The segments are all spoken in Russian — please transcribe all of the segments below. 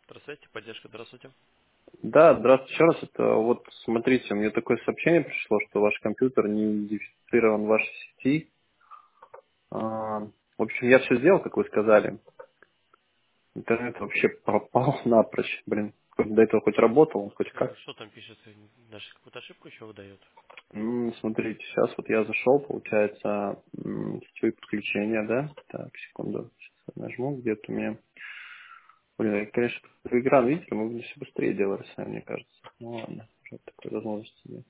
Здравствуйте, поддержка, здравствуйте. Да, здравствуйте еще раз. Это вот смотрите, мне такое сообщение пришло, что ваш компьютер не идентифицирован в вашей сети. В общем, я все сделал, как вы сказали. Интернет вообще пропал напрочь. Блин, до этого хоть работал, хоть как. Что там пишет? Наша какую-то ошибку еще выдает? Смотрите, сейчас вот я зашел, получается, сетевые подключения, да? Так, секунду, сейчас я нажму, где-то у меня. Блин, я, конечно, экран видели, мы бы все быстрее делали сами, мне кажется. Ну ладно, уже такой возможности нет.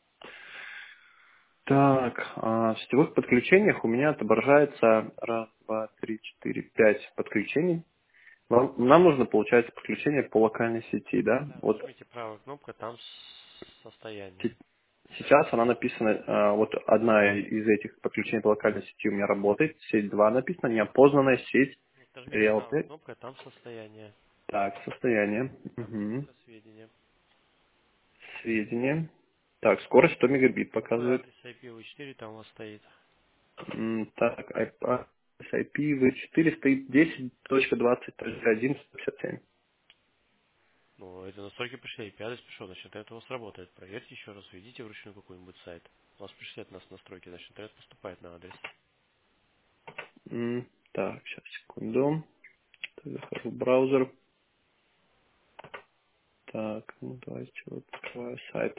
Так, в сетевых подключениях у меня отображается раз, два, три, четыре, пять подключений. Нам нужно, получается, подключение по локальной сети, да? Да, Вот нажмите правая кнопка, там состояние. се- сейчас она написана, вот одна из этих подключений по локальной сети у меня работает, сеть 2 написано, неопознанная сеть Нет, нажмите правая Realty. кнопка, там состояние. Так, состояние. Там Мгм. кнопка сведения. Сведения. Так, скорость 100 мегабит Какой показывает. адрес IPv4 там у вас стоит? Так, IP4 стоит 10.20.11.57. Ну, это настройки пришли, IP-адрес пришел, значит, интернет у вас работает. Проверьте еще раз, введите вручную какой-нибудь сайт. У вас пришли от нас настройки, значит, интернет поступает на адрес. Так, сейчас, секунду. Захожу в браузер. Так, ну давайте вот открываю сайт.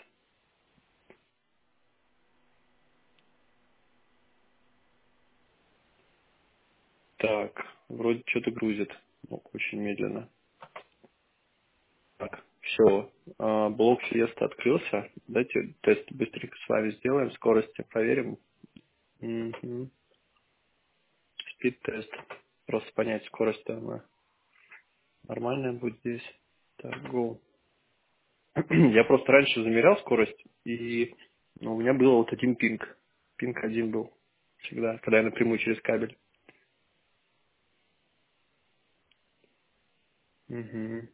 Так, вроде что-то грузит. Ну, очень медленно. Так, все. Блок Fiesta открылся. Давайте тест быстренько с вами сделаем. Скорости проверим. Спид-тест. Просто понять, скорость она нормальная будет здесь. Так, go. Я просто раньше замерял скорость, и у меня был вот один пинг. Пинг один был всегда, когда я напрямую через кабель. Мгм.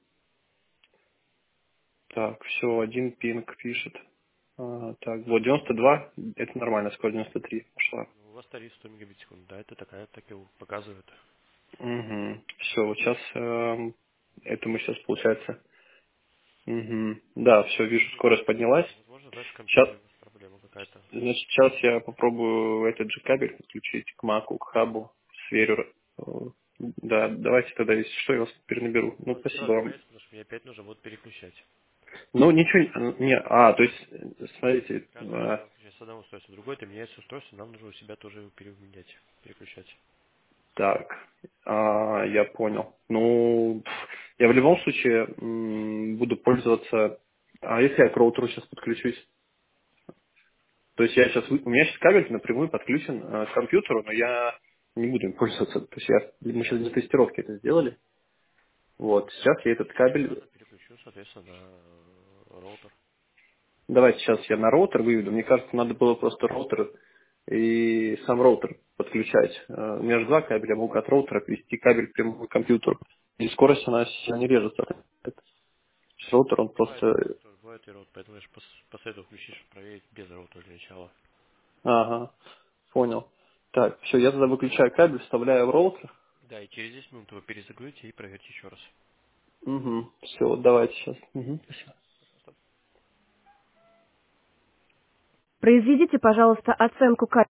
Так, все, один пинг пишет. Так, вот 92, это нормально, скорость 93 пошла. Ну, у вас тариф 100 мегабит в секунду, да, это такая, так и показывает. Угу. Все, вот сейчас, это мы сейчас, получается, да, все, вижу, скорость поднялась. Возможно, даже в Сейчас, компьютере у вас проблема какая-то. значит, сейчас я попробую этот же кабель подключить к маку, к хабу, сверю. Да, давайте тогда, если что, я вас перенаберу. Ну, Давайте спасибо сразу вам. говорите, потому что мне опять нужно будет переключать. Ну, ничего, не, то есть, смотрите, Каждый раз надо включать с одного устройства. Другое, это меняется устройство, нам нужно у себя тоже его переменять, переключать. так, я понял. Ну, я в любом случае буду пользоваться, а если я к роутеру сейчас подключусь? То есть я сейчас, у меня сейчас кабель напрямую подключен к компьютеру, но я не буду им пользоваться. То есть мы сейчас для тестировки это сделали. Вот, сейчас я этот Я кабель, сразу переключу, соответственно, на роутер. давайте сейчас я на роутер выведу. Мне кажется, надо было просто роутер и сам роутер подключать. Между два кабеля могу от роутера ввести кабель прямо к компьютеру. И скорость она сильно не режется. Роутер, он Бывает просто... и роут тоже, бывает и роут, поэтому я же посоветую включить, чтобы проверить без роутера для начала. Ага, понял. Так, все, я тогда выключаю кабель, вставляю в роутер. Да, и через 10 минут его перезагрузите и проверьте еще раз. Угу, все, вот давайте сейчас. Угу. Пожалуйста. Произведите, пожалуйста, оценку качества.